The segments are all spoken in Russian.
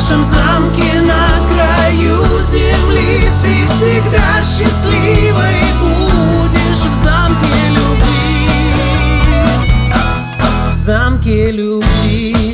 нашем замке на краю земли ты всегда счастливой будешь в замке любви, в замке любви.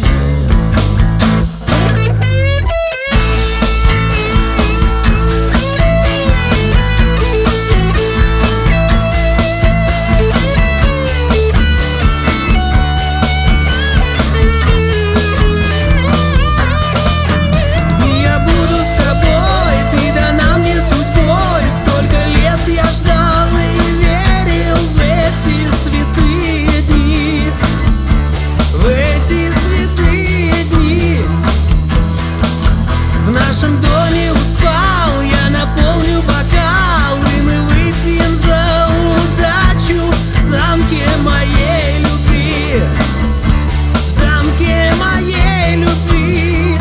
В нашем доме у скал я наполню бокал, и мы выпьем за удачу в замке моей любви, в замке моей любви.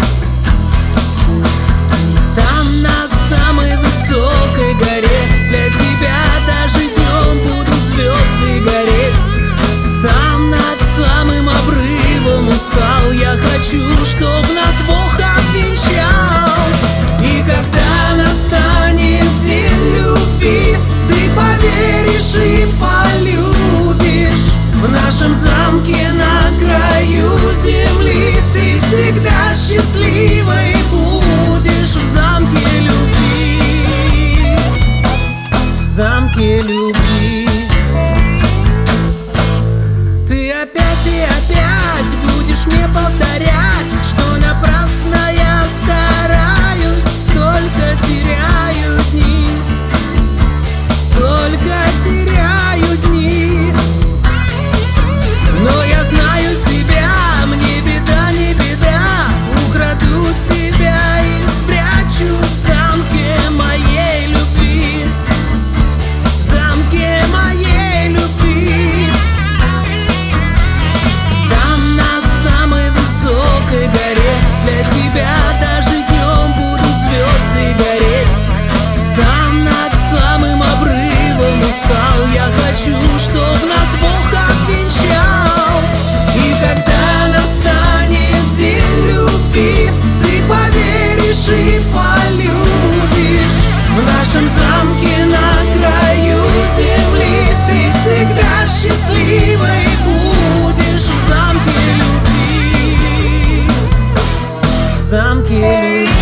Там на самой высокой горе для тебя даже днем будут звезды гореть. Там над самым обрывом у скал я хочу, чтоб нас Бог обвенчал. И когда настанет день любви, ты поверишь и полюбишь. В нашем замке на краю земли ты всегда счастливой будешь в замке любви, в замке любви. Ты опять и опять будешь мне повторять, что напрасно я стараюсь, только теряю дни, только теряю дни. Но я знаю себя, мне беда не беда, украду тебя и спрячу в замке моей любви, в замке моей любви. Там на самой высокой горе для тебя даже днем будут звезды гореть. Там над самым обрывом у скал я хочу, чтоб нас Бог обвенчал. И когда настанет день любви, ты поверишь и полюбишь. В нашем замке на краю земли ты всегда счастливой будешь в замке любви, в замке любви.